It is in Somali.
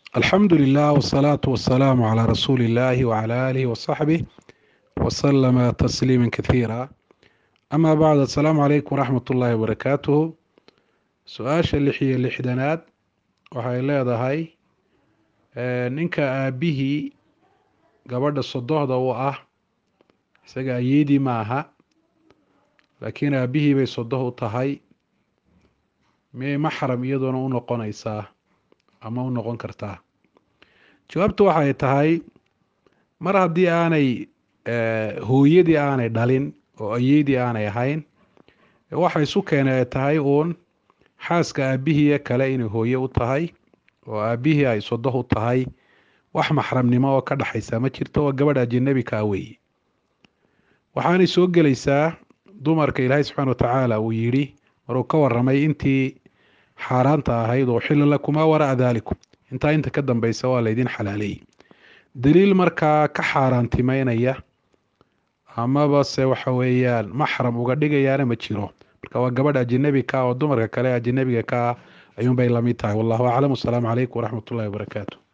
الحمد لله والصلاة والسلام على رسول الله وعلى آله وصحبه وسلم تسليما كثيرا. أما بعد، السلام عليكم ورحمة الله وبركاته. su-aasha lixdanaad waxay leedahay ninka aabihii gabadha sodohda u ah isaga ayeedii ma aha, laakiin aabihii bay sodoh u tahay, miyay maxram iyadoona u noqonaysaa ama u noqon kartaa? jawaabtu waxay tahay mar haddii aanay hooyadii aanay dhalin oo ayeedii aanay ahayn, waxa isu keenay ay tahay uun xaaska aabihii kale inay hooye u tahay oo aabihii ay sodoh u tahay. wax maxramnimo oo ka dhaxaysa ma jirto, oo gabadh ajnabi ka weeye. waxaanay soo gelaysaa dumarka ilaahay subxaana watacaala uu yidhi maruu ka waramay intii xaaraanta ahayd oo xilla lakumaa waraa daalikum, inta ka dambaysa waa laydin xalaaleeyey. daliil markaa ka xaaraantimeynaya amaba se waxa weeyaan maxram uga dhigayaana ma jiro. marka waa gabadh ajnabi ka oo dumarka kale ajnabiga ka ayuunbay lamid tahay. wallahu aclam. wasalaamu calaykum waraxmat ullahi wabarakaatu.